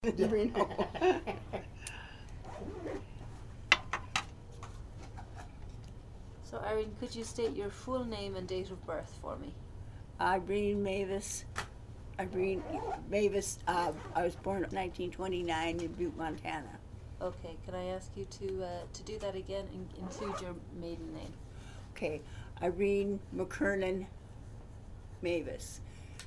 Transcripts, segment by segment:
Reno. So, Irene, could you state your full name and date of birth for me? Irene Mavis. Irene Mavis. I was born in 1929 in Butte, Montana. Okay, can I ask you to do that again and include your maiden name? Okay, Irene McKernan Mavis.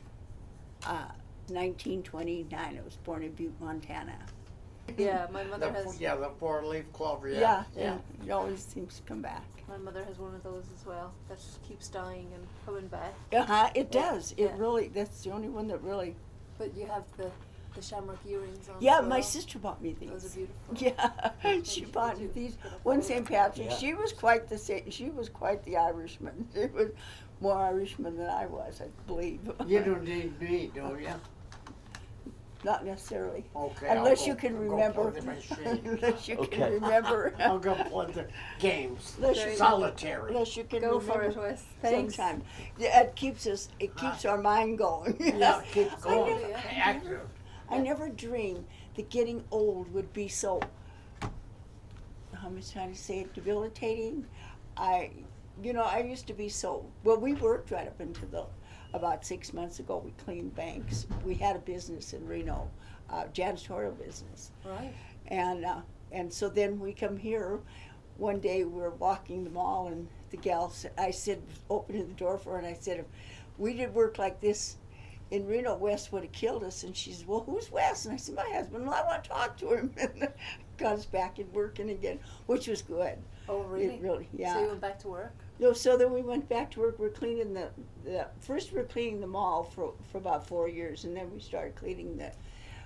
1929. I was born in Butte, Montana. Yeah, my mother has. Yeah, the four-leaf clover. Yeah, it always seems to come back. My mother has one of those as well that keeps dying and coming back. It does. It Yeah. really. That's the only one that really. But you have the shamrock earrings on. Yeah, as my well. sister bought me these. Those are beautiful. Yeah, she bought me these. One St. Patrick. Yeah. She was quite the same. She was quite the Irishman. She was more Irishman than I was, I believe. You don't need me, do you? Not necessarily. Okay. Unless I'll you go- can go remember. play the machine. Unless you can Okay. remember. I'll go play the games. Unless Very you, Solitary. unless you can Go remember. for it, Wes. Thanks. Sometimes. Yeah, it keeps us. It keeps our mind going. Yeah, keep I going. never- Active. I never dreamed that getting old would be so, how am I trying to say it, debilitating. I used to be so, well, we worked right up until about 6 months ago. We cleaned banks. We had a business in Reno, janitorial business. Right. And so then we come here. One day we were walking the mall, and the gal said, I said, opening the door for her, and I said, if we did work like this in Reno, Wes would have killed us. And she said, well, who's Wes? And I said, my husband. Well, I want to talk to him. And got us back in working again, which was good. Oh, really? It really, yeah. So you went back to work? No, so then we went back to work. We're cleaning first we were cleaning the mall for about 4 years, and then we started cleaning the,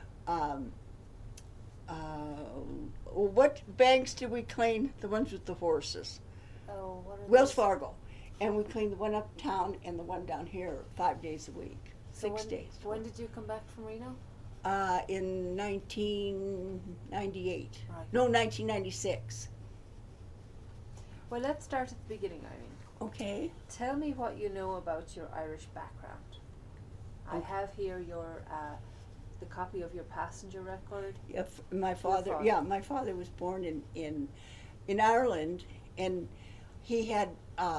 what banks did we clean? The ones with the horses. Oh, what are Wells those? Fargo. And we cleaned the one uptown and the one down here 5 days a week, So 6 when, days. When did you come back from Reno? In 1998. Right. No, 1996. Well, let's start at the beginning, Irene. Okay. Tell me what you know about your Irish background. I Okay. have here your the copy of your passenger record. Yeah, my father. father. Yeah, my father was born in Ireland, and he had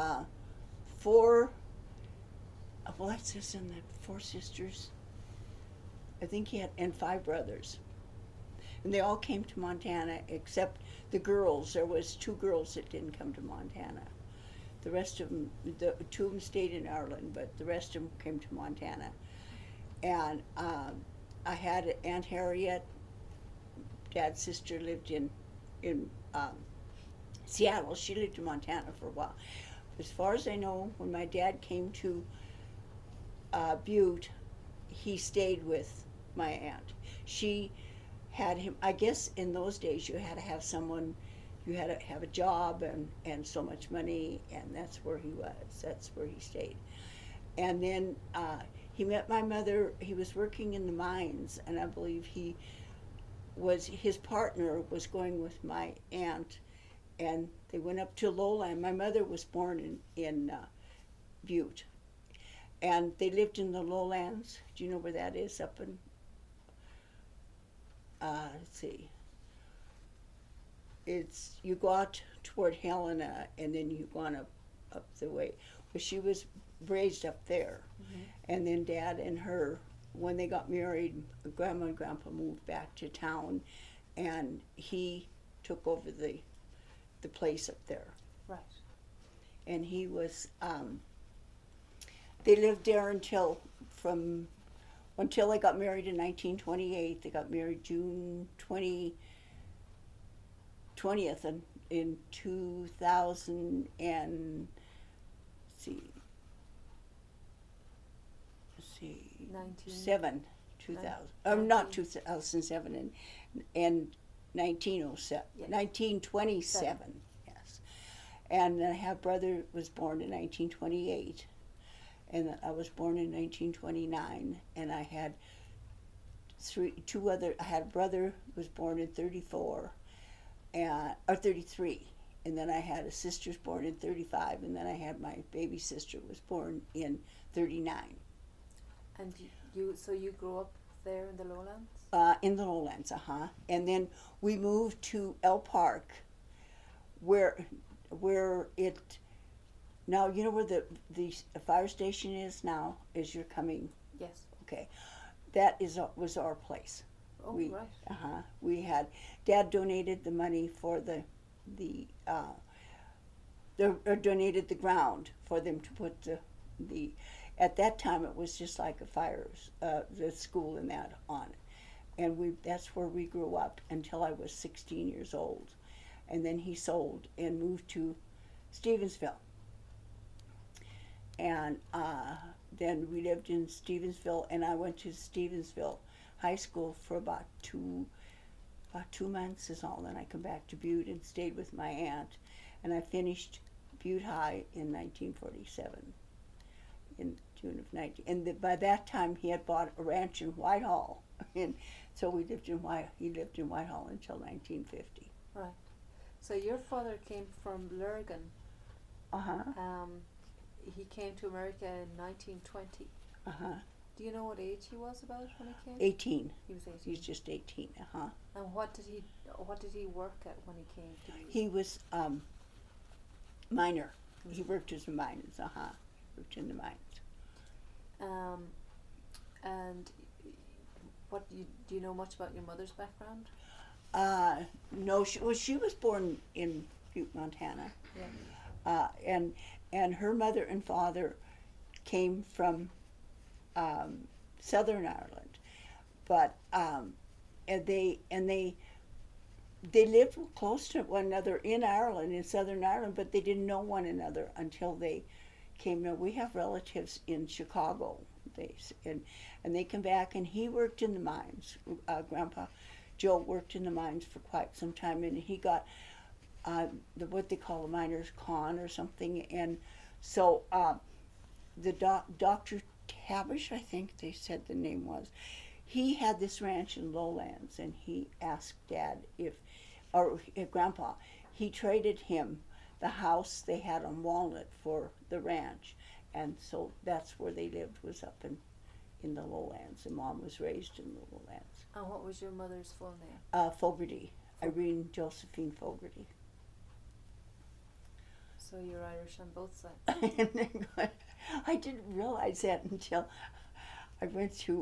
4. Well, that says in the 4 sisters. I think he had, and 5 brothers, and they all came to Montana except the girls. There was 2 girls that didn't come to Montana. The rest of them, 2 of them stayed in Ireland, but the rest of them came to Montana. And I had Aunt Harriet. Dad's sister lived in Seattle. She lived in Montana for a while. As far as I know, when my dad came to Butte, he stayed with my aunt. She had him, I guess in those days you had to have someone, you had to have a job and so much money, and that's where he was. That's where he stayed. And then he met my mother. He was working in the mines, and I believe his partner was going with my aunt, and they went up to Lowland. My mother was born in Butte, and they lived in the Lowlands. Do you know where that is? Up in, let's see. You go out toward Helena, and then you go on up the way. But she was raised up there. Mm-hmm. And then Dad and her, when they got married, Grandma and Grandpa moved back to town, and he took over the place up there. Right. And he was, they lived there until they got married in 1928. They got married June 20th in 2000 and, let's see, 19. 2000, not 2007, and 1907, Yes. 1927, yes. And then I have brother was born in 1928, and I was born in 1929, and I had I had a brother who was born in 34, or 33, and then I had a sister born in 35, and then I had my baby sister was born in 39. And so you grew up there in the Lowlands? In the lowlands, and then we moved to El Park, where it now you know where the fire station is now as you're coming. Yes. Okay, that was our place. Oh, we, right. We had Dad donated the money for donated the ground for them to put the at that time it was just like a the school and that on it, and that's where we grew up until I was 16 years old, and then he sold and moved to Stevensville, and then we lived in Stevensville, and I went to Stevensville High School for about 2 months is all. Then I come back to Butte and stayed with my aunt, and I finished Butte High in 1947, in June of 19. And by that time, he had bought a ranch in Whitehall, and so he lived in Whitehall until 1950. Right. So your father came from Lurgan. He came to America in 1920. Do you know what age he was about when he came? 18. He was 18. He was just 18. And what did he work at when he came to Butte? He was miner. He worked as a miner. Worked in the mines. And do you know much about your mother's background? No, she was born in Butte, Montana. Yeah. And her mother and father came from Southern Ireland, but and they lived close to one another in Ireland, in Southern Ireland, but they didn't know one another until they came. Now we have relatives in Chicago, and they come back, and he worked in the mines. Grandpa Joe worked in the mines for quite some time, and he got what they call a miner's con or something, and so the Dr. Tabish, I think they said the name was, he had this ranch in Lowlands, and he asked Dad Grandpa, he traded him the house they had on Walnut for the ranch, and so that's where they lived, was up in the Lowlands, and Mom was raised in the Lowlands. And what was your mother's full name? Fogarty, Irene Josephine Fogarty. So you're Irish on both sides. I didn't realize that until I went to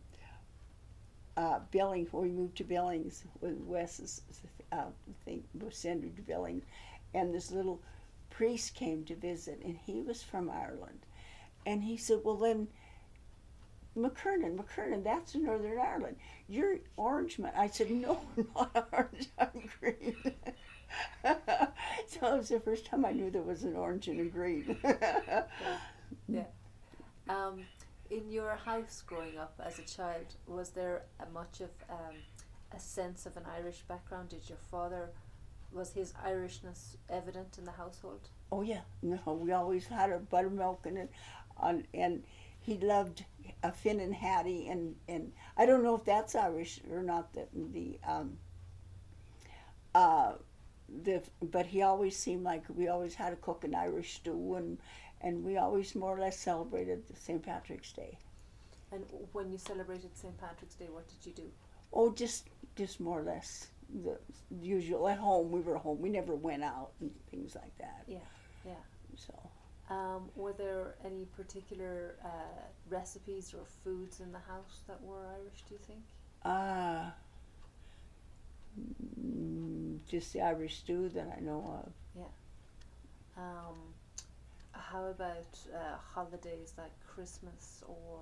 Billings. When we moved to Billings, with Wes's thing was sent to Billings, and this little priest came to visit, and he was from Ireland, and he said, "Well then, McKernan, that's in Northern Ireland. You're Orangeman." I said, "No, not orange. I'm green." So it was the first time I knew there was an orange and a green. Yeah. In your house growing up as a child, was there much of a sense of an Irish background? Did your father, was his Irishness evident in the household? Oh yeah, no, we always had our buttermilk and he loved a Finn and Hattie, and I don't know if that's Irish or not. But he always seemed like we always had to cook an Irish stew, and we always more or less celebrated the St. Patrick's Day. And when you celebrated St. Patrick's Day, what did you do? Oh, just more or less the usual. At home, we were home. We never went out and things like that. Yeah. So. Were there any particular recipes or foods in the house that were Irish, do you think? Just the Irish stew that I know of. Yeah. How about holidays like Christmas or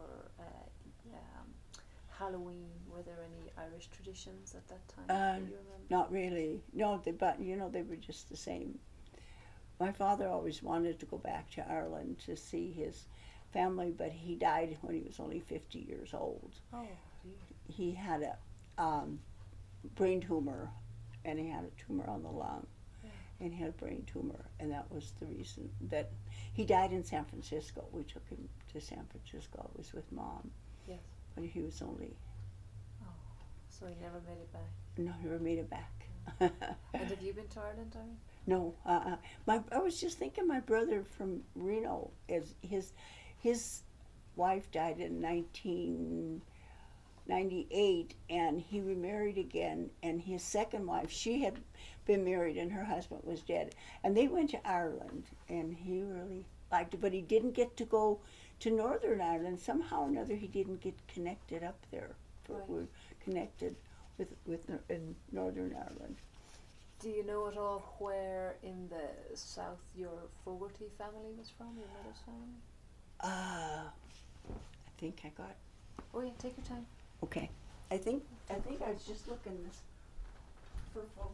Halloween? Were there any Irish traditions at that time that you remember? Not really. No, but they were just the same. My father always wanted to go back to Ireland to see his family, but he died when he was only 50 years old. Oh, dear. He had a brain tumor, and he had a tumor on the lung, and he had a brain tumor, and that was the reason that he died in San Francisco. We took him to San Francisco. It was with Mom. Yes. When he was only... Oh, so he never made it back? No, he never made it back. And have you been to Ireland, Irene? No, I was just thinking my brother from Reno, his wife died in 98, and he remarried again. And his second wife, she had been married, and her husband was dead. And they went to Ireland, and he really liked it, but he didn't get to go to Northern Ireland. Somehow or another, he didn't get connected up there. But Right. we're connected in Northern Ireland. Do you know at all where in the south your Fogarty family was from, your mother's family? I think I got. Oh yeah, take your time. Okay. I think I was just looking this for folks.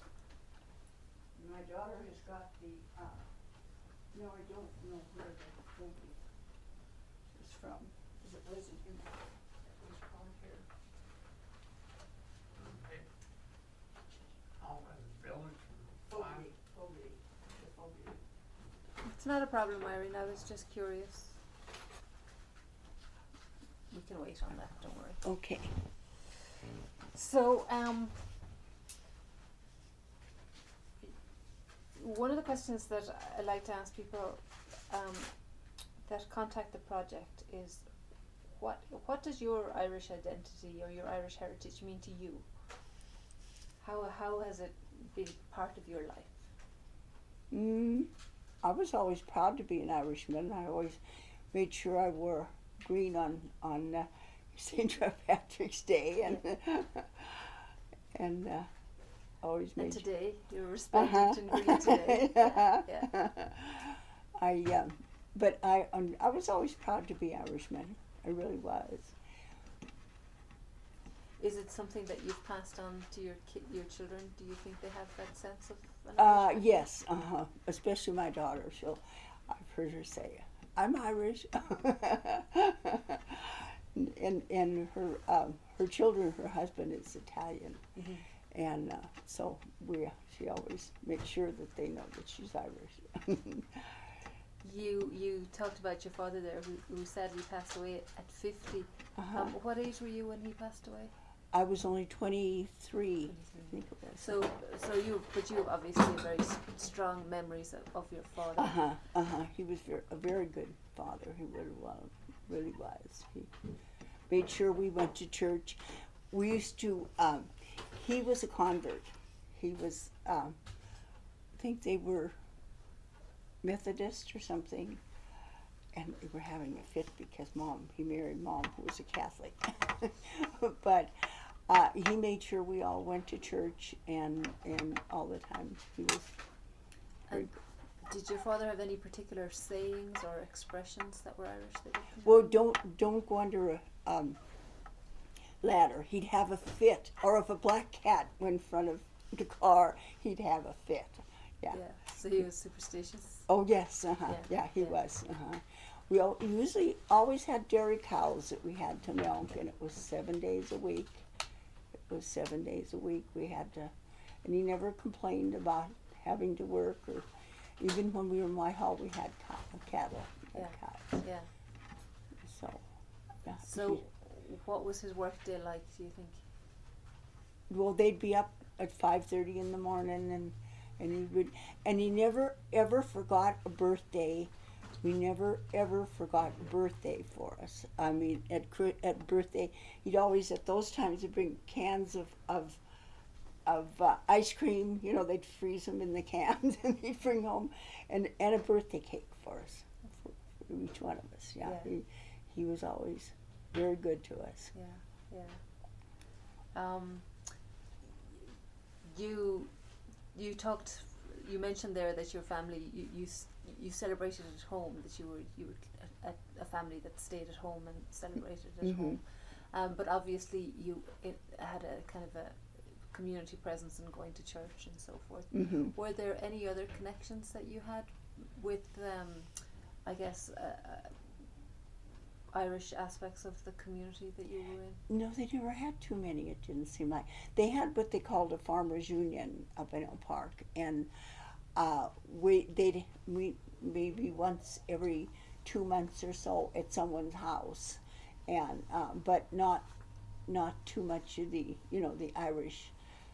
My daughter has got the. No, I don't know where the movie is from. Because it wasn't in there. It was on here. Out in the village. Fogarty. The Fogarty. It's not a problem, Irene. I was just curious. We can wait on that. Don't worry. Okay. So, one of the questions that I like to ask people that contact the project is, what does your Irish identity or your Irish heritage mean to you? How has it been part of your life? I was always proud to be an Irishman. I always made sure I wore green on St. Patrick's Day, and always made. And today, you're respected in green today. Yeah. But I was always proud to be Irishman. I really was. Is it something that you've passed on to your children? Do you think they have that sense of an Irish Yes, especially my daughter. I've heard her say, "I'm Irish," and her children, her husband is Italian, and so she always makes sure that they know that she's Irish. You talked about your father there, who sadly passed away at 50. What age were you when he passed away? I was only 23, I think it was. So you have obviously very strong memories of your father. He was a very good father. He really was. He made sure we went to church. We used to. He was a convert. He was. I think they were Methodist or something, and they were having a fit because he married Mom, who was a Catholic. But he made sure we all went to church and all the time. He was very And did your father have any particular sayings or expressions that were Irish that you can well, don't go under a ladder. He'd have a fit, or if a black cat went in front of the car, he'd have a fit. Yeah. So he was superstitious. Oh yes, he yeah. was. We usually always had dairy cows that we had to milk, and it was 7 days a week. It was 7 days a week we had to, and he never complained about having to work, or even when we were in Whitehall, we had cattle, we had cows. Yeah. So, yeah. So, what was his work day like, do you think? Well, they'd be up at 5:30 in the morning, and he never ever forgot a birthday. We never ever forgot a birthday for us. I mean, at birthday, he'd always at those times he'd bring cans of ice cream. You know, they'd freeze them in the cans, and he'd bring home and a birthday cake for us, for each one of us. Yeah. He was always very good to us. Yeah. You mentioned there that your family, you celebrated at home, that you were a family that stayed at home and celebrated at home, but obviously you had a kind of a community presence and going to church and so forth. Were there any other connections that you had with I guess Irish aspects of the community that you were in? No, they never had too many. It didn't seem like they had what they called a farmers' union up in Elm Park, and we maybe once every 2 months or so at someone's house, and but not too much of the the Irish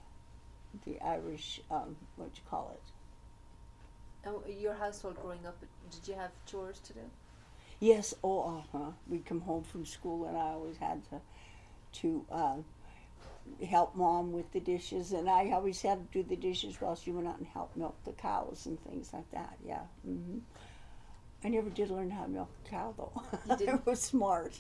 what you call it. Your household growing up, did you have chores to do? Yes, we'd come home from school, and I always had to to help Mom with the dishes, and I always had to do the dishes while she went out and helped milk the cows and things like that. Yeah. I never did learn how to milk a cow though. You didn't? I was smart.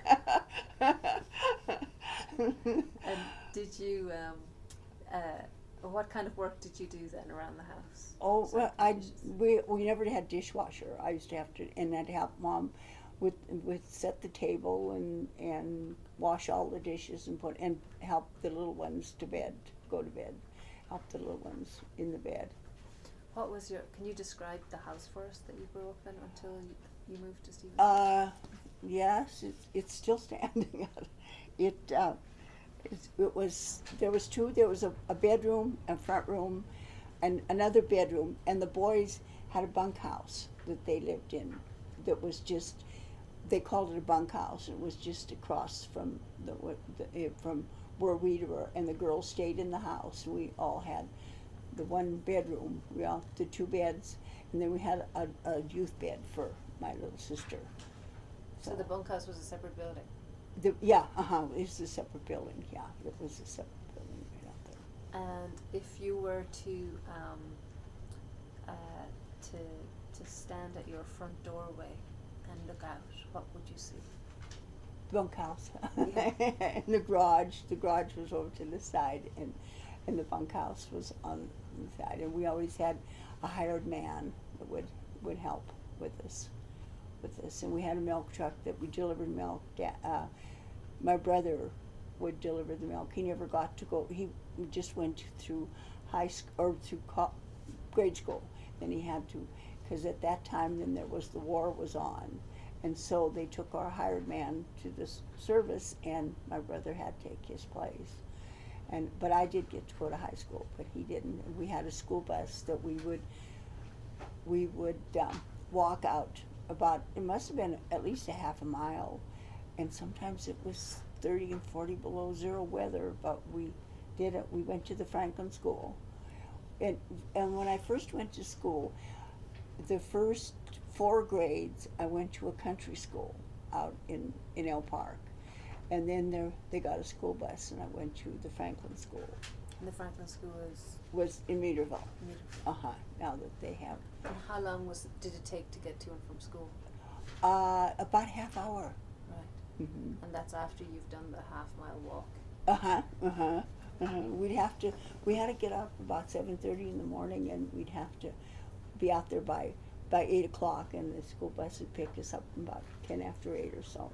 And did you, what kind of work did you do then around the house? Oh, Besides well, the dishes? we never had dishwasher. I used to have to, and I'd help Mom with set the table and wash all the dishes and help the little ones to bed, go to bed, help the little ones in the bed. What was can you describe the house for us that you grew up in until you moved to Stephen? Yes, it's still standing. It was there was a bedroom, a front room, and another bedroom, and the boys had a bunkhouse that they lived in. That was just, they called it a bunkhouse. It was just across from from where we were, and the girls stayed in the house. We all had the one bedroom, the two beds, and then we had a youth bed for my little sister. So the bunkhouse was a separate building? It was a separate building, yeah. It was a separate building right out there. And if you were to stand at your front doorway and look out, what would you see? Bunkhouse. Yeah. And the garage was over to the side, and the bunkhouse was on the side. And we always had a hired man that would help with us. And we had a milk truck that we delivered milk. My brother would deliver the milk. He never got to go. He just went through high school or through grade school. Then he had to, because at that time then the war was on, and so they took our hired man to this service, and my brother had to take his place. But I did get to go to high school, but he didn't. And we had a school bus that we would walk out about, it must have been at least a half a mile, and sometimes it was 30 and 40 below zero weather, but we did it. We went to the Franklin School, and when I first went to school, the first 4 grades I went to a country school out in El Park, and then they got a school bus, and I went to the Franklin School. And the Franklin School Was in Meaderville. Meaderville. Now that they have. And how long did it take to get to and from school? About half hour. Right. Mm-hmm. And that's after you've done the half-mile walk. We had to get up about 7:30 in the morning, and we'd have to be out there by 8 o'clock, and the school bus would pick us up about 10 after 8 or so.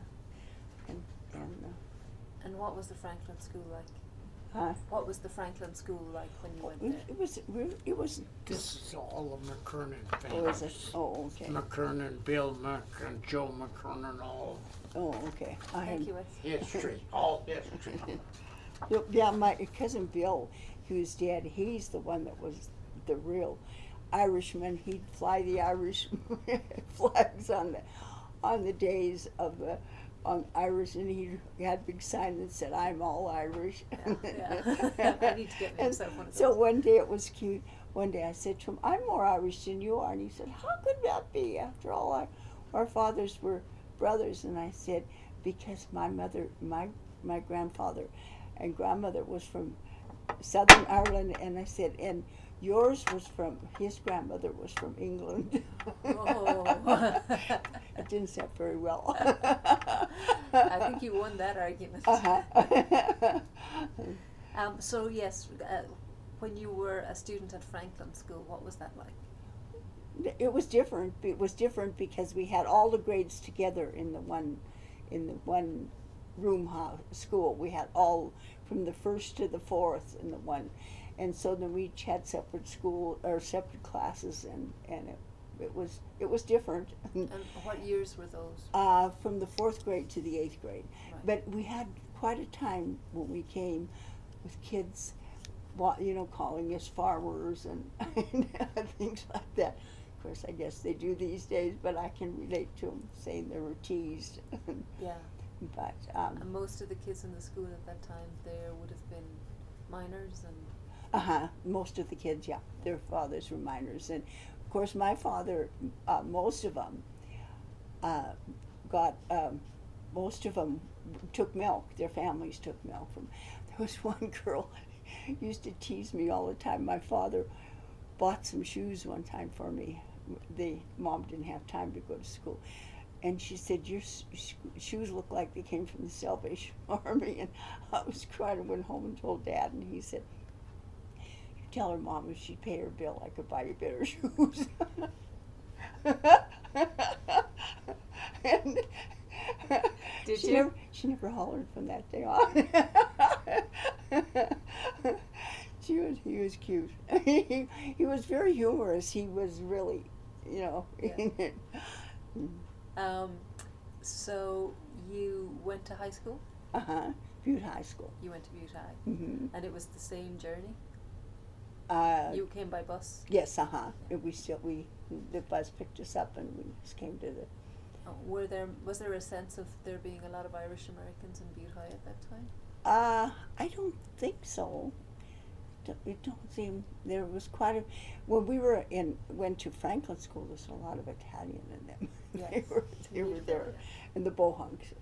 And what was the Franklin School like? Huh? What was the Franklin School like when you went there? It was. This is all of McKernan Oh, is it? family. Oh, okay. McKernan, Bill McKernan, Joe McKernan, all Oh, okay. Thank you, Wes. history, all history. Yeah, my cousin Bill, who's dead, he's the one that was the real Irishman. He'd fly the Irish flags on the days of the Irish, and he had a big sign that said, "I'm all Irish." Yeah. I need to get myself one of those. So one day it was cute. One day I said to him, "I'm more Irish than you are," and he said, "How could that be? After all, our fathers were brothers." And I said, "Because my mother, my grandfather and grandmother was from Southern Ireland," and I said, "and his grandmother was from England." Oh. It didn't sound very well. I think you won that argument. So yes, when you were a student at Franklin School, what was that like? It was different. It was different because we had all the grades together in the one room school. We had all from the first to the fourth in the one, and so then we each had separate school or separate classes, and it was different. And what years were those? From the 4th grade to the 8th grade. Right. But we had quite a time when we came with kids, calling us farmers and things like that. Of course, I guess they do these days, but I can relate to them saying they were teased. Yeah. But And most of the kids in the school at that time, there would have been minors and. Most of the kids, yeah, their fathers were minors, and of course my father, most of them got most of them took milk. Their families took milk from. There was one girl used to tease me all the time. My father bought some shoes one time for me. The mom didn't have time to go to school, and she said, "Your shoes look like they came from the Salvation Army." And I was crying and went home and told Dad, and he said, "You tell her, Mom, if she'd pay her bill, I could buy you better shoes." And Did she you? she never hollered from that day on. He was cute. He was very humorous. He was really, you know. Yeah. So you went to high school? Butte High School. You went to Butte High. Mm-hmm. And it was the same journey? You came by bus? Yes, the bus picked us up and we just came to the. Was there a sense of there being a lot of Irish Americans in Butte High at that time? I don't think so. It don't seem there was quite a. When we went to Franklin School, there's a lot of Italian in them. Yes. they were there, and the Bohunks,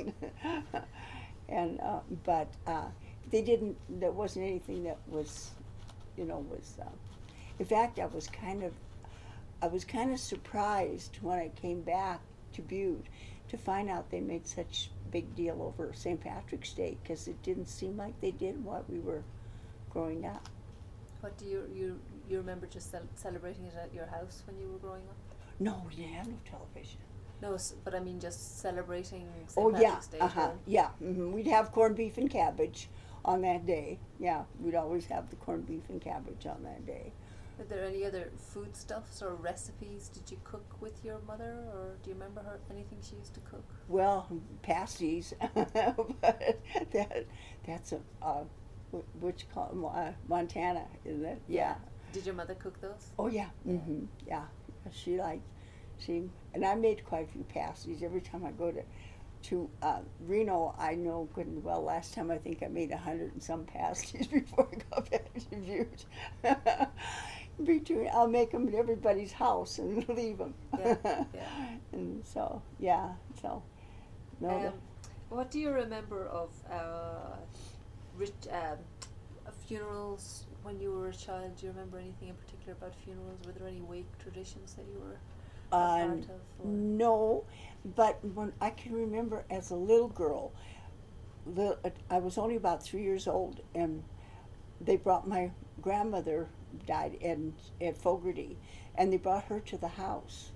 and but they didn't. There wasn't anything that was, was. In fact, I was kind of surprised when I came back to Butte to find out they made such big deal over St. Patrick's Day, because it didn't seem like they did while we were growing up. What do you remember just celebrating it at your house when you were growing up? No, we didn't have no television. No, but I mean just celebrating St. Oh Patrick's Day. yeah. We'd have corned beef and cabbage on that day. Yeah, we'd always have the corned beef and cabbage on that day. Are there any other foodstuffs or recipes? Did you cook with your mother, or do you remember anything she used to cook? Well, pasties, but that's Montana, isn't it? Yeah. Did your mother cook those? Oh yeah. Mm-hmm. Yeah. She and I made quite a few pasties. Every time I go to Reno, I know good and well. Last time I think I made 100 and some pasties before I got back to Butte. I'll make them at everybody's house and leave them. Yeah. And so, yeah. So, no. What do you remember of funerals when you were a child? Do you remember anything in particular about funerals? Were there any wake traditions that you were a part of? Or? No, but when I can remember as a little girl, I was only about 3 years old, and they brought my grandmother died at Fogarty, and they brought her to the house.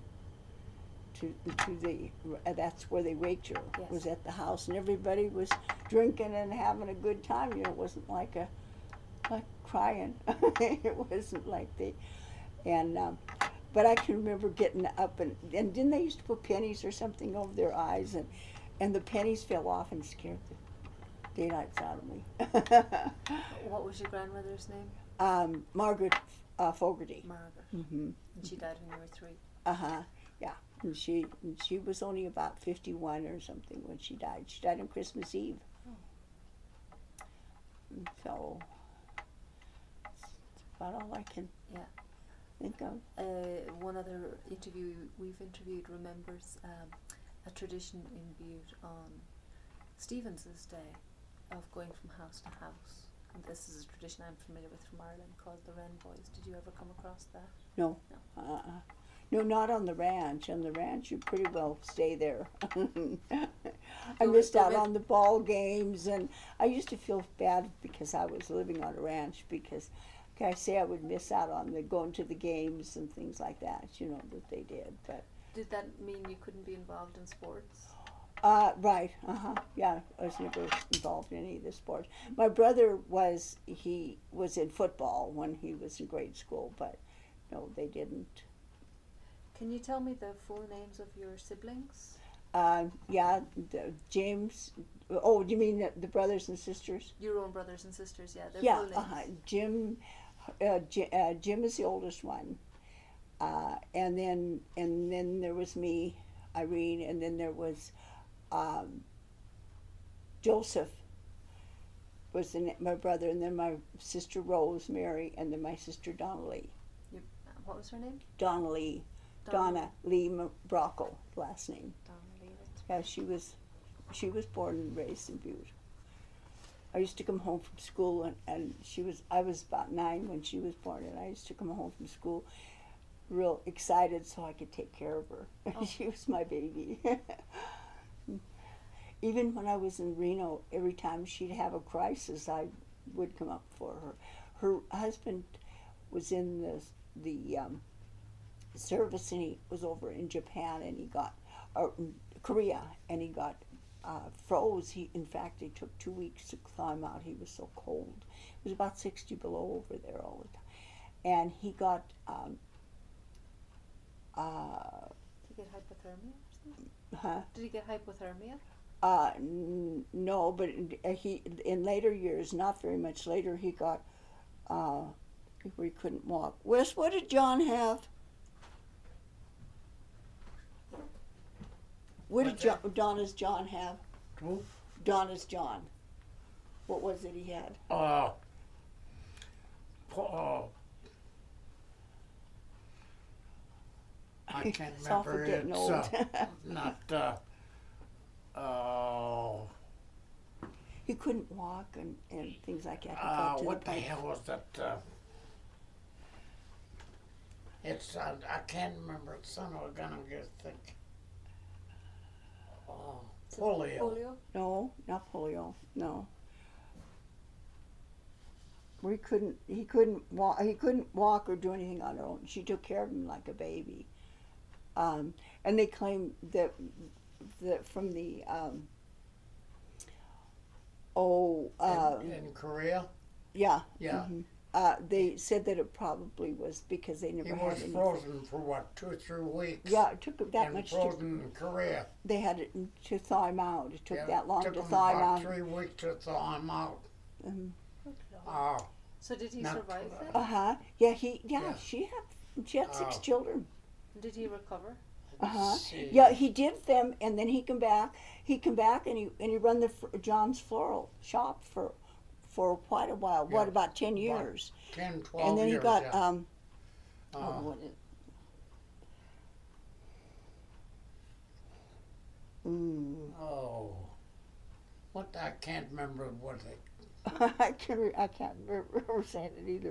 That's where they waked her. Yes. Was at the house, and everybody was drinking and having a good time. It wasn't like crying. It wasn't like but I can remember getting up and didn't they used to put pennies or something over their eyes, and the pennies fell off and scared the daylights out of me. What was your grandmother's name? Margaret Fogarty. Margaret. Mm-hmm. And she died when you were 3. Yeah. And she was only about 51 or something when she died. She died on Christmas Eve. Oh. So that's about all I can think of. One other interview we've interviewed remembers a tradition in Butte on Stevens's Day of going from house to house. And this is a tradition I'm familiar with from Ireland called the Wren Boys. Did you ever come across that? No. No, not on the ranch. On the ranch, you pretty well stay there. I missed out on the ball games, and I used to feel bad because I was living on a ranch, because I say I would miss out on going to the games and things like that, that they did. But did that mean you couldn't be involved in sports? Right. Yeah, I was never involved in any of the sports. My brother was in football when he was in grade school, but no, they didn't. Can you tell me the full names of your siblings? Yeah, James. Oh, do you mean the brothers and sisters? Your own brothers and sisters, yeah. Their full names. Jim is the oldest one, and then there was me, Irene, and then there was Joseph was my brother, and then my sister Rose, Mary, and then my sister Donnelly. What was her name? Donna Lee Brockle, last name. Donna Lee. Yeah, she was She was born and raised in Butte. I used to come home from school, and I was about 9 when she was born, and I used to come home from school real excited so I could take care of her. Oh. She was my baby. Even when I was in Reno, every time she'd have a crisis, I would come up for her. Her husband was in the service, and he was over in Japan, and he got, or Korea, and he got froze. In fact, it took 2 weeks to climb out. He was so cold. It was about 60 below over there all the time. And he got, Did he get hypothermia or something? huh? Did he get hypothermia? No, but he in later years, not very much later, he got where he couldn't walk. Wes, what did John have? What did Donna's John have? Who? Donna's John. What was it he had? I can't It's awful remember. getting It's old. not. He couldn't walk and things like that. He got to What the point- hell was that? It's I can't remember. It's son of a gun. I'm gonna think. Polio. Polio? No, not polio. No. Where he couldn't walk or do anything on her own. She took care of him like a baby. And they claim that from the In Korea, yeah. yeah, mhm. They said that it probably was because they never he had was any. frozen for what, 2 or 3 weeks. Yeah, it took that and much. frozen in Korea. They had it to thaw him out. It took Yeah, that long took to him thaw him about out. 3 weeks to thaw him out. Mhm. So did he Not survive too that? Yeah, Yeah. she had 6 Oh. children. Did he recover? See. Yeah, he did them, and then he come back. He come back, and he run John's floral shop for quite a while. Yeah, What, about 10 years? 10, 12 And then years, he got yeah. what is, What I can't remember what it. I can't remember saying it either.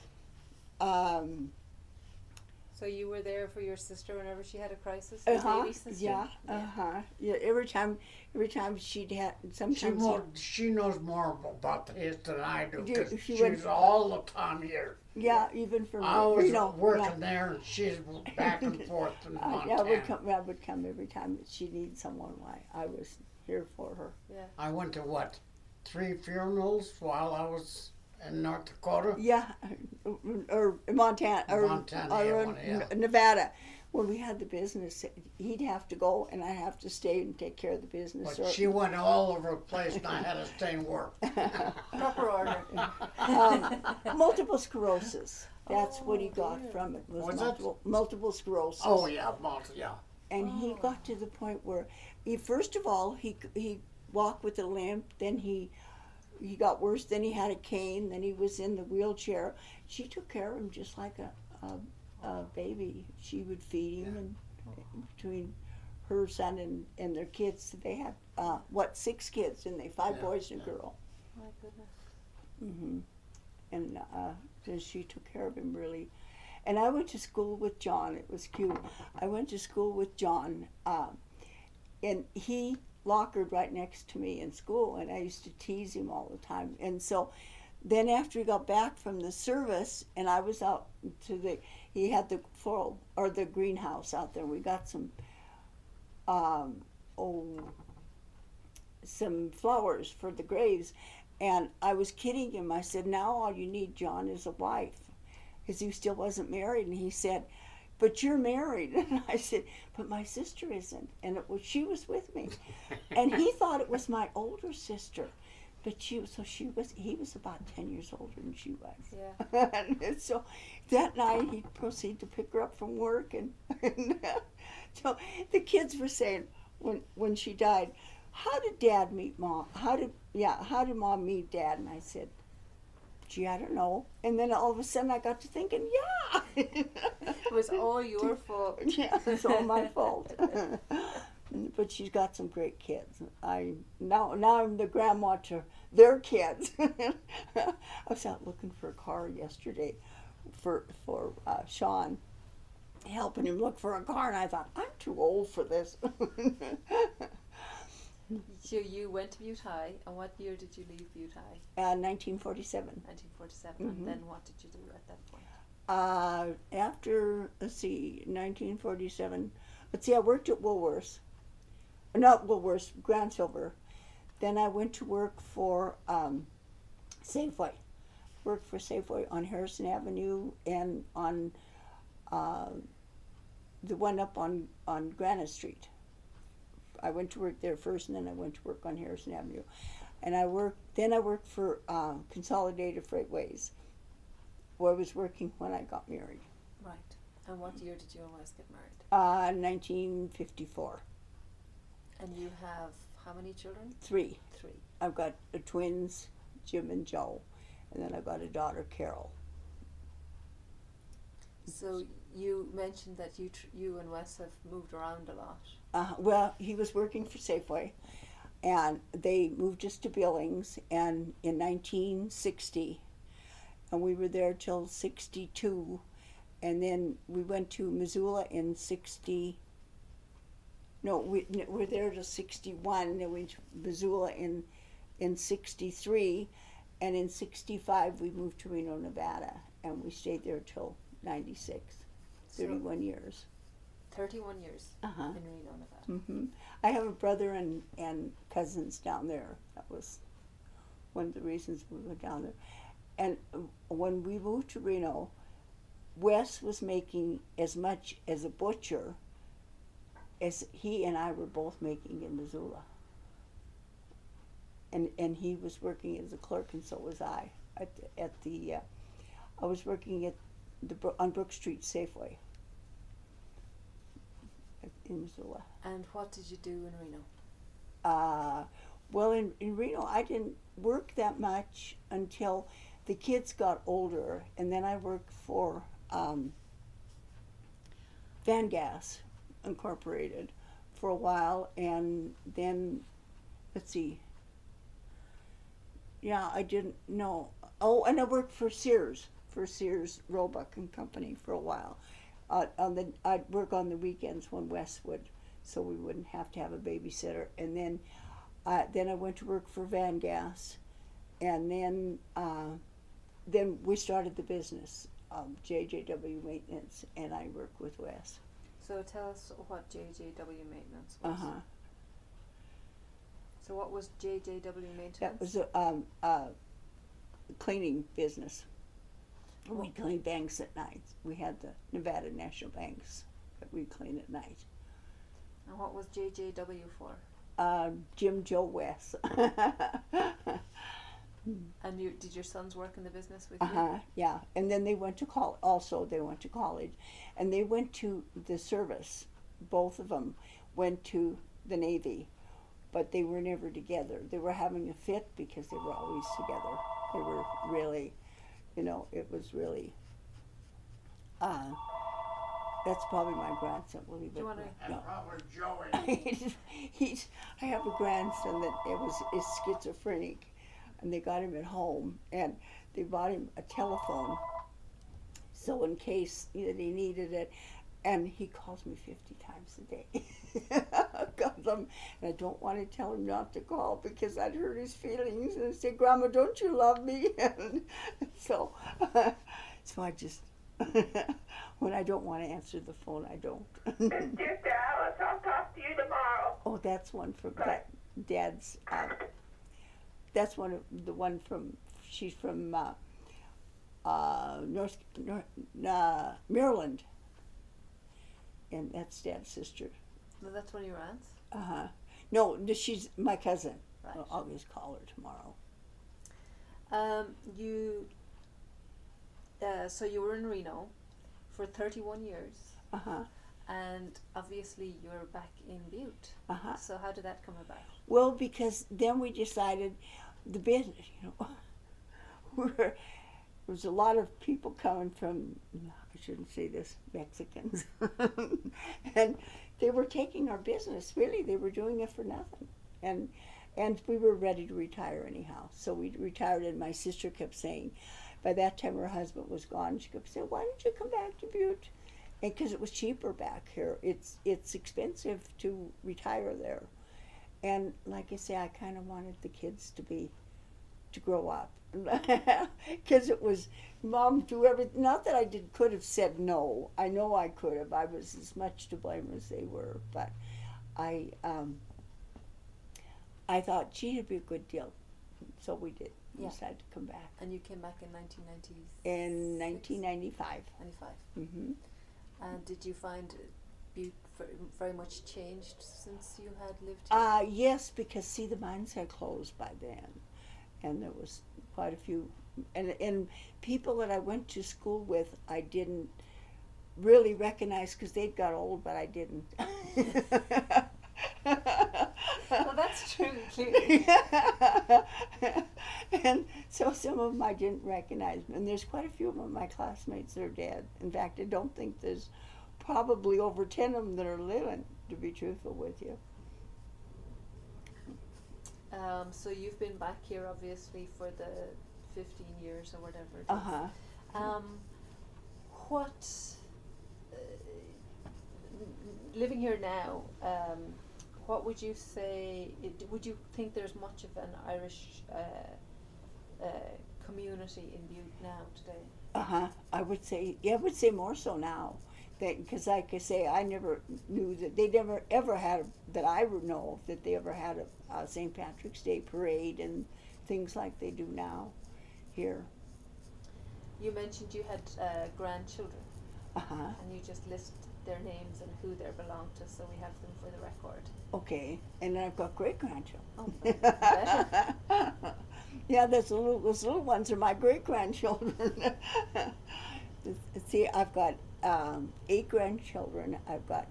So you were there for your sister whenever she had a crisis? Your baby sister? Yeah, yeah. Every time she'd had, sometimes She knows more about this than I do, Yeah, because she she's went- all the time here. yeah, even from I was Reno, working yeah. there, and she's back and forth in I Montana. would come every time that she needed someone. I was here for her. Yeah. I went to 3 funerals while I was in North Dakota. Yeah, or Montana, or, Montana, or yeah, one, yeah. Nevada. When we had the business, he'd have to go, and I'd have to stay and take care of the business. But she went all over the place, and I had to stay and work. Proper order. Multiple sclerosis. That's what he Oh, got dear. from it. Was Was it? multiple sclerosis. Oh yeah, yeah. And he got to the point where, first of all, he walked with a limp. Then he got worse. Then he had a cane. Then he was in the wheelchair. She took care of him just like a baby. She would feed him, and between her son and their kids, they had 6 kids, and they 5 Yeah, boys and a yeah. girl. My goodness. And so she took care of him really. And I went to school with John. It was cute. I went to school with John, and he lockered right next to me in school, and I used to tease him all the time. And so then after he got back from the service, and I was out to he had the floral, or the greenhouse out there. We got some flowers for the graves. And I was kidding him. I said, now all you need, John, is a wife. Because he still wasn't married. And he said, but you're married. And I said, but my sister isn't. And she was with me. And he thought it was my older sister. But he was about 10 years older than she was. Yeah. And so that night he'd proceed to pick her up from work. And so the kids were saying, when she died, how did Dad meet Mom? How did Mom meet Dad? And I said, gee, I don't know. And then all of a sudden I got to thinking, yeah. It was all your fault. Yeah, it's all my fault. but she's got some great kids. Now I'm the grandma to their kids. I was out looking for a car yesterday for Sean, helping him look for a car, and I thought, I'm too old for this. So you went to Butte High, and what year did you leave Butte High? 1947. 1947. And then what did you do at that point? After, let's see, 1947, I worked at Woolworths. Not Woolworths, Grand Silver. Then I went to work for Safeway. Worked for Safeway on Harrison Avenue and on the one up on Granite Street. I went to work there first, and then I went to work on Harrison Avenue. And I worked for Consolidated Freightways, where I was working when I got married. Right. And what year did you and Wes get married? 1954. And you have how many children? 3. 3. I've got twins, Jim and Joe, and then I've got a daughter, Carol. So you mentioned that you and Wes have moved around a lot. Well, he was working for Safeway, and they moved us to Billings, and in 1960, and we were there till 62, and then we went to Missoula in 60. No, we were there till 61, and then we went to Missoula in 63, and in 65 we moved to Reno, Nevada, and we stayed there till 96, 31 years. 31 years in Reno, Nevada. Mm-hmm. I have a brother and cousins down there. That was one of the reasons we went down there. And when we moved to Reno, Wes was making as much as a butcher as he and I were both making in Missoula. And he was working as a clerk, and so was I. I was working on Brook Street Safeway in Missoula. And what did you do in Reno? Well, in Reno, I didn't work that much until the kids got older, and then I worked for Van Gas Incorporated for a while, and then, let's see, I didn't know. Oh, and I worked for Sears Roebuck and Company for a while. I'd work on the weekends when Wes would, so we wouldn't have to have a babysitter. And then I went to work for Van Gas, and then we started the business, JJW Maintenance, and I work with Wes. So tell us what JJW Maintenance was. So what was JJW Maintenance? That was a cleaning business. We cleaned banks at night. We had the Nevada National Banks that we clean at night. And what was JJW for? Jim, Joe, Wes. And did your sons work in the business with you? Yeah. And then they went to college. Also, they went to college. And they went to the service. Both of them went to the Navy. But they were never together. They were having a fit because they were always together. They were really, it was really, that's probably my grandson. Will he? And probably Joey. I have a grandson that is schizophrenic, and they got him at home, and they bought him a telephone, so in case that he needed it, and he calls me 50 times a day. And I don't want to tell him not to call because I'd hurt his feelings and say, Grandma, don't you love me? And so I just, when I don't want to answer the phone, I don't. Sister Alice, I'll talk to you tomorrow. Oh, that's one from Dad's, that's she's from Maryland. And that's Dad's sister. No, that's one of your aunts? No, she's my cousin. Right. I'll always call her tomorrow. So you were in Reno for 31 years. And obviously you're back in Butte. So how did that come about? Well, because then we decided the business, was a lot of people coming from, I shouldn't say this, Mexicans. And they were taking our business, really. They were doing it for nothing. And we were ready to retire anyhow. So we retired, and my sister kept saying, by that time her husband was gone, she kept saying, why don't you come back to Butte? And because it was cheaper back here. It's expensive to retire there. And like I say, I kind of wanted the kids to grow up. Because it was, Mom, do everything. Not that I could have said no. I know I could have. I was as much to blame as they were. But I thought, gee, it'd be a good deal. So we did. We Yeah. decided to come back. And you came back in 1990. In 1995. 95. Mm-hmm. And did you find Butte very much changed since you had lived here? Yes, because see, the mines had closed by then. And there was quite a few, and people that I went to school with, I didn't really recognize because they'd got old, but I didn't. Well, that's true, clearly. And so some of them I didn't recognize, and there's quite a few of my classmates that are dead. In fact, I don't think there's probably over 10 of them that are living, to be truthful with you. So you've been back here obviously for the 15 years or whatever it is. Uh-huh. What, living here now, what would you say, would you think there's much of an Irish community in Butte now today? Uh-huh. I would say more so now. Because like I say, I never knew that they never ever had, that I would know of, that they ever had a St. Patrick's Day parade and things like they do now here. You mentioned you had grandchildren, Uh-huh. and you just list their names and who they belong to, so we have them for the record. Okay, and I've got great-grandchildren. Oh, better. Yeah, those little ones are my great-grandchildren. See, I've got 8 grandchildren. I've got,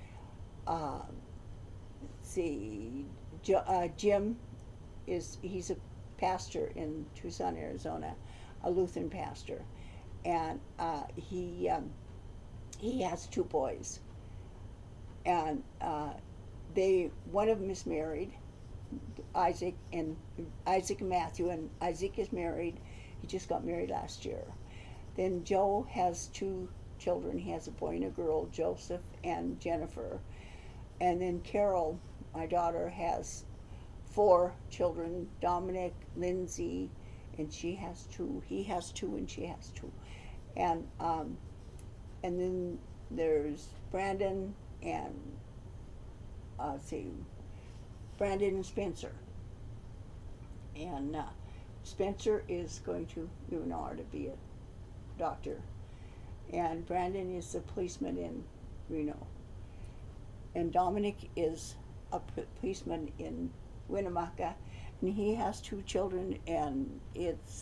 Jim he's a pastor in Tucson, Arizona, a Lutheran pastor, and he has 2 boys, and one of them is married, Isaac and Matthew, and Isaac is married. He just got married last year. Then Joe has 2 children. He has a boy and a girl, Joseph and Jennifer. And then Carol, my daughter, has 4 children, Dominic, Lindsay, and she has 2. He has 2 and she has 2. And then there's Brandon and Brandon and Spencer. And Spencer is going to UNR to be a doctor. And Brandon is a policeman in Reno. And Dominic is a policeman in Winnemucca. And he has 2 children, and it's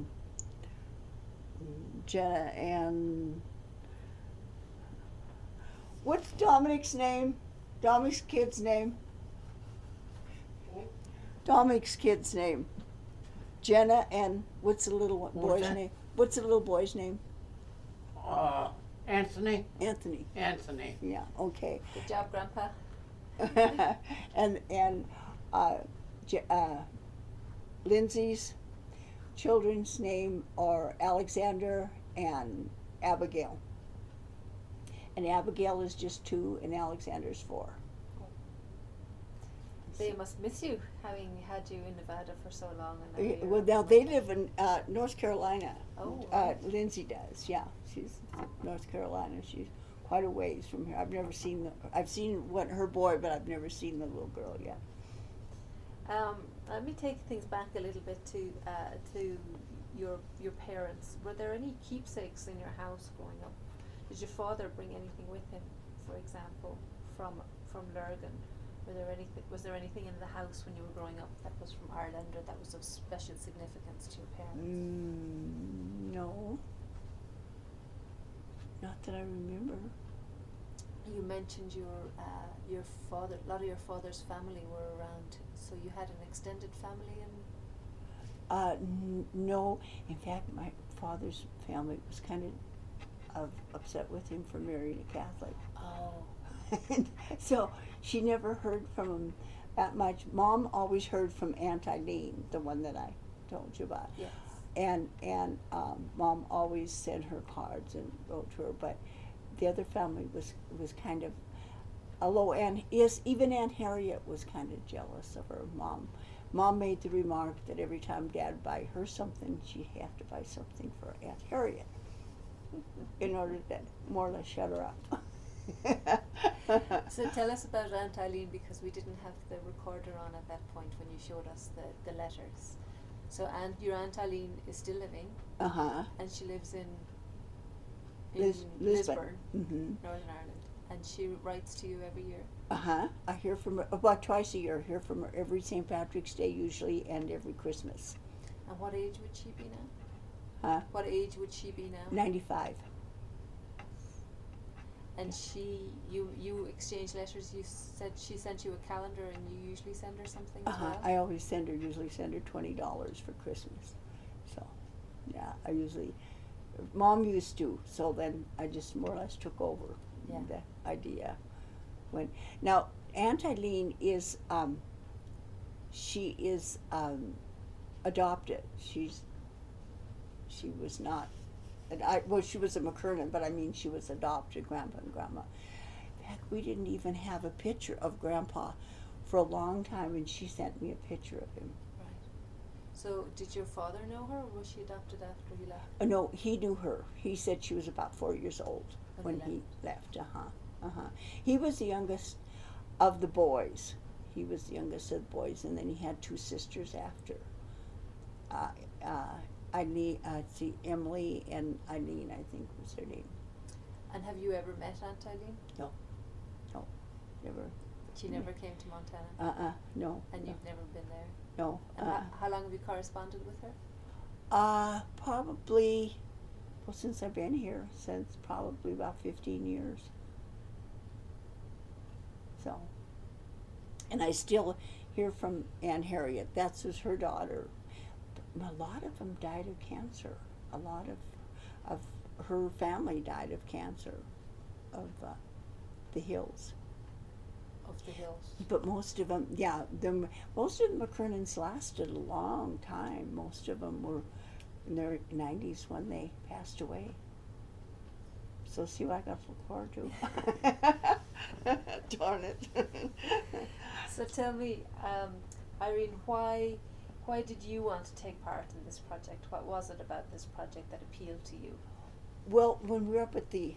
Jenna and... What's Dominic's name? Dominic's kid's name? Dominic's kid's name. Jenna and what's the little boy's name? What's the little boy's name? Anthony. Anthony. Anthony. Yeah. Okay. Good job, Grandpa. and Lindsay's children's name are Alexander and Abigail. And Abigail is just 2, and Alexander's 4. They must miss you, having had you in Nevada for so long. And now Well, now they live in North Carolina. Oh, right. Lindsay does. Yeah, she's North Carolina. She's quite a ways from here. I've never seen I've seen her boy, but I've never seen the little girl yet. Let me take things back a little bit to your parents. Were there any keepsakes in your house growing up? Did your father bring anything with him, for example, from Lurgan? Was there anything in the house when you were growing up that was from Ireland or that was of special significance to your parents? No. Not that I remember. You mentioned your father. A lot of your father's family were around, so you had an extended family in. No. In fact, my father's family was kind of upset with him for marrying a Catholic. Oh. And so she never heard from him that much. Mom always heard from Aunt Eileen, the one that I told you about. Yes. And Mom always sent her cards and wrote to her, but the other family was kind of, although even Aunt Harriet was kind of jealous of her. Mom made the remark that every time Dad buy her something, she'd have to buy something for Aunt Harriet in order to more or less shut her up. So tell us about Aunt Eileen, because we didn't have the recorder on at that point when you showed us the letters. So your Aunt Eileen is still living, and she lives in Lisburn, Northern Ireland, and she writes to you every year. I hear from her about twice a year. I hear from her every St. Patrick's Day usually, and every Christmas. And what age would she be now? What age would she be now? 95. And you exchange letters. You said she sent you a calendar, and you usually send her something as well? I always usually send her $20 for Christmas. So, yeah, Mom used to, so then I just more or less took over the idea. Now, Aunt Eileen is, she is adopted. She was not, she was a McKernan, but I mean she was adopted, Grandpa and Grandma. In fact, we didn't even have a picture of Grandpa for a long time, and she sent me a picture of him. Right. So did your father know her, or was she adopted after he left? No, he knew her. He said she was about 4 years old when he left. He was the youngest of the boys. And then he had two sisters after. Eileen, Emily and Eileen, I think was her name. And have you ever met Aunt Eileen? No, never. She never came to Montana? No. And you've never been there? No. And how long have you corresponded with her? Probably, since I've been here, since probably about 15 years. So, and I still hear from Aunt Harriet. That's her daughter. A lot of them died of cancer. A lot of her family died of cancer, of the Hills. Of the Hills. But most of them, most of the McKernans lasted a long time. Most of them were in their 90s when they passed away. So see what I got to look forward to. Darn it. So tell me, Irene, why did you want to take part in this project? What was it about this project that appealed to you? Well, when we were up at the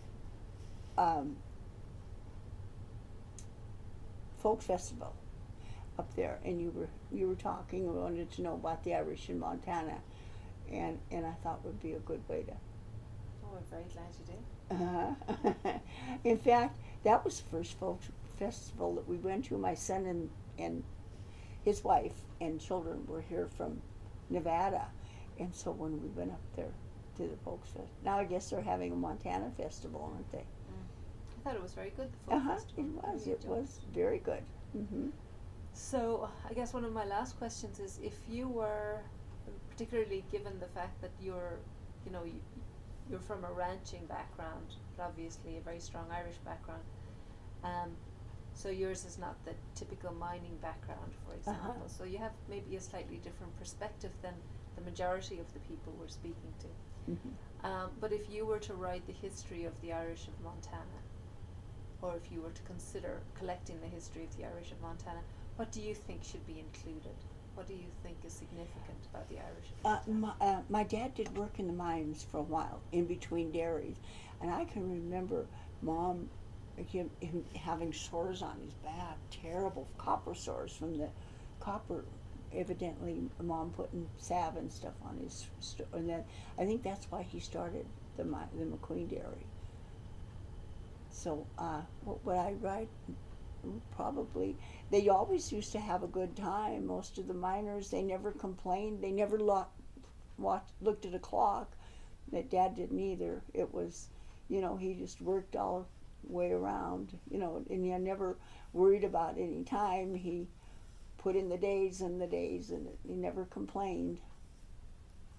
folk festival up there, and you were talking, and wanted to know about the Irish in Montana, and I thought would be a good way to. Oh, I'm very glad you did. In fact, that was the first folk festival that we went to. My son and his wife and children were here from Nevada, and so when we went up there to the folk festival, now I guess they're having a Montana festival, aren't they? I thought it was very good, the folk festival. It was very good. So I guess one of my last questions is, if you were, particularly given the fact that you're from a ranching background, but obviously a very strong Irish background, so yours is not the typical mining background, for example. So you have maybe a slightly different perspective than the majority of the people we're speaking to. But if you were to write the history of the Irish of Montana, or if you were to consider collecting the history of the Irish of Montana, what do you think should be included? What do you think is significant about the Irish of Montana? My dad did work in the mines for a while, in between dairies, and I can remember Mom, him having sores on his back, terrible copper sores from the copper. Evidently, Mom putting salve and stuff on his, and then I think that's why he started the McQueen Dairy. So, what would I write? Probably, they always used to have a good time. Most of the miners, they never complained. They never looked at a clock. That Dad didn't either. It was, he just worked all the way around, and he never worried about any time. He put in the days, and he never complained.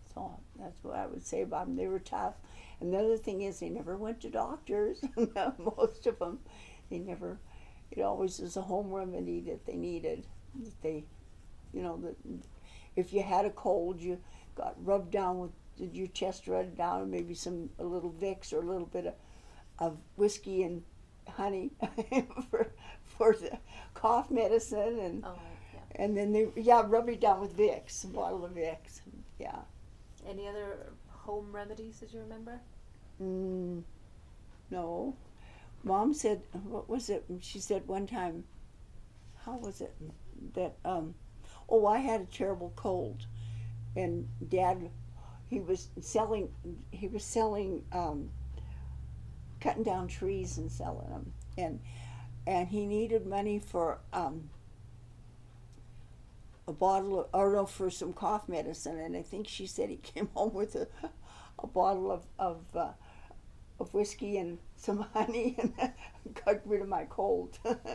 So that's what I would say about them. They were tough. And the other thing is, they never went to doctors. Most of them, they never. It always was a home remedy that they needed. That they, that if you had a cold, you got rubbed down with your chest rubbed down, and maybe a little Vicks or a little bit of whiskey and honey for the cough medicine, and Oh, yeah. and then they rub it down with Vicks, a bottle of Vicks. Yeah. Any other home remedies that you remember? No. Mom said, what was it? She said one time, how was it? That, I had a terrible cold. And Dad, he was selling, cutting down trees and selling them. And he needed money for a bottle for some cough medicine. And I think she said he came home with a bottle of whiskey and some honey, and got rid of my cold.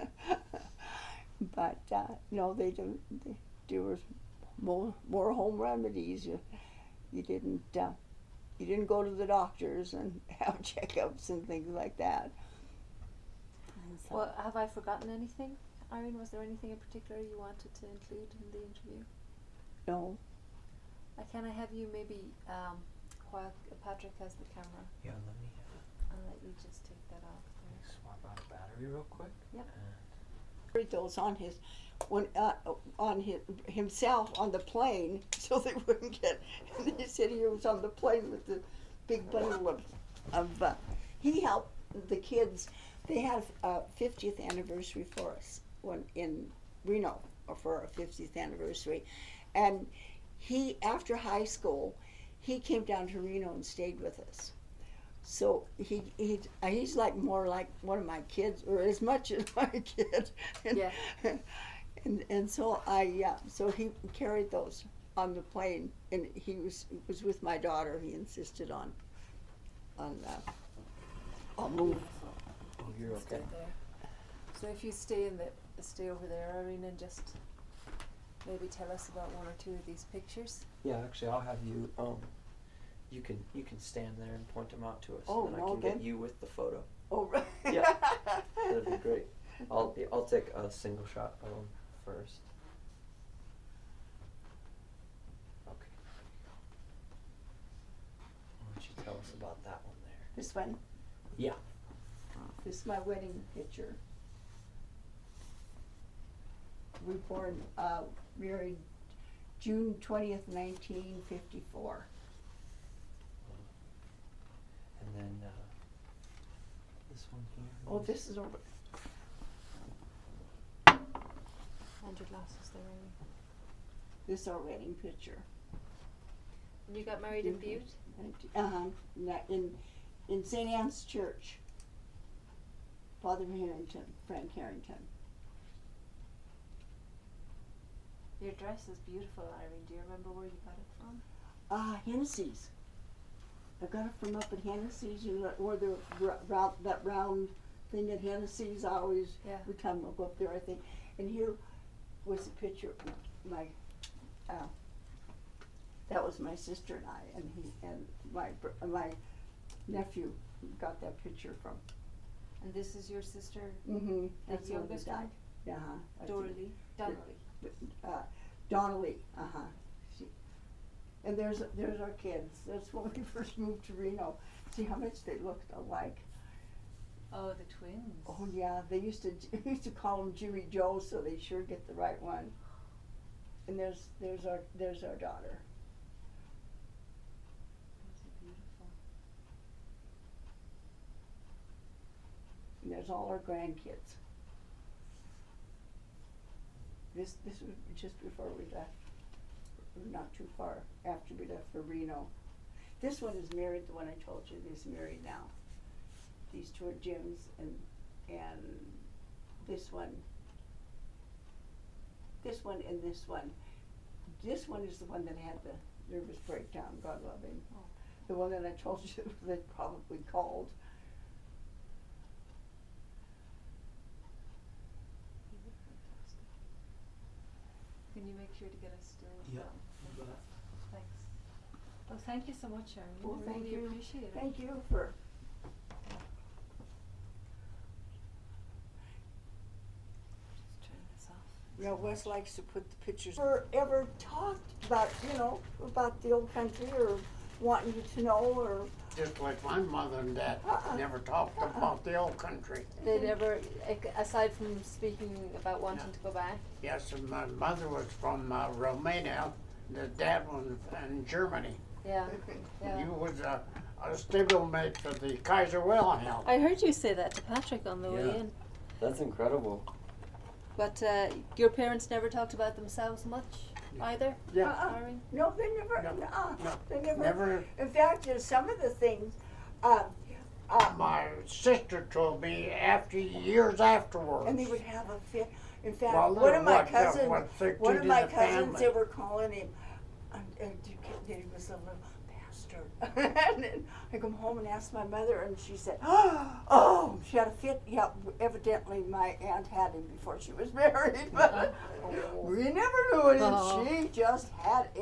But no, they were more home remedies. You didn't go to the doctors and have checkups and things like that. And so, Well, have I forgotten anything? Irene, was there anything in particular you wanted to include in the interview? no. Can I have you maybe, while Patrick has the camera, Yeah, let me I'll let you just take that off there. swap out a battery real quick. Yep. Read those on himself on the plane, so they wouldn't get. And he said he was on the plane with the big bundle of he helped the kids. They had a 50th anniversary for us in Reno for our 50th anniversary, and he, after high school, he came down to Reno and stayed with us. So he's like more like one of my kids, or as much as my kid. And, Yeah. and so so he carried those on the plane, and he was with my daughter. He insisted on move. Oh, you're Stay okay. there. So if you stay over there, Irene, and just maybe tell us about one or two of these pictures. Yeah, actually, I'll have you. You can stand there and point them out to us, Oh, and then I no, can then- get you with the photo. Oh, right. Yeah. That'd be great. I'll take a single shot of them first. Okay. Why don't you tell us about that one there? This one. Yeah. This is my wedding picture. We born, married June 20th, 1954. And then this one here. Oh, this is over. And your glasses there, Irene. This is our wedding picture. And you got married in Butte? In St. Anne's Church. Father Harrington, Frank Harrington. Your dress is beautiful, Irene. Do you remember where you got it from? Hennessy's. I got it from up at Hennessy's, or that round thing at Hennessy's. I always, Yeah. every time I go up there, I think. And here was a picture of my, that was my sister and I, and my nephew got that picture from. And this is your sister, Mm-hmm. the youngest one? Yeah. Dorothy. Donnelly. Donnelly, and there's our kids. That's when we first moved to Reno. See how much they looked alike. Oh, the twins. Oh yeah, they used to call them Jimmy Joe, so they sure get the right one. And there's our daughter. Those are beautiful. And there's all our grandkids. This was just before we left, not too far after we left for Reno. This one is married, the one I told you, is married now. These two are Jim's, and this one and this one. This one is the one that had the nervous breakdown, God love him. Oh. The one that I told you that probably called. You look fantastic. Can you make sure to get us still? Yeah, Thanks. Well, thank you so much, Sharon. Well, We thank really you. appreciate it. Thank you for. Just turn this off. You know, Wes likes to put the pictures. Ever talked about, you know, about the old country or wanting you to know or? Just like my mother and dad never talked about the old country. They never, aside from speaking about wanting to go back. Yes, and my mother was from Romania. The dad was in Germany. Yeah, yeah. He was a stablemate for the Kaiser Wilhelm. I heard you say that to Patrick on the way Yeah. in. That's incredible. But your parents never talked about themselves much either? Yeah. Irene? No, they never. No, no, They never. never. In fact, some of the things. My sister told me years afterwards. And they would have a fit. In fact, Well, one of my what cousins, they one did of in my the cousins, family. they were calling him. He was a little bastard. And then I come home and asked my mother, and she said, "Oh, she had a fit." Yeah, evidently my aunt had him before she was married, but we never knew it. And she just had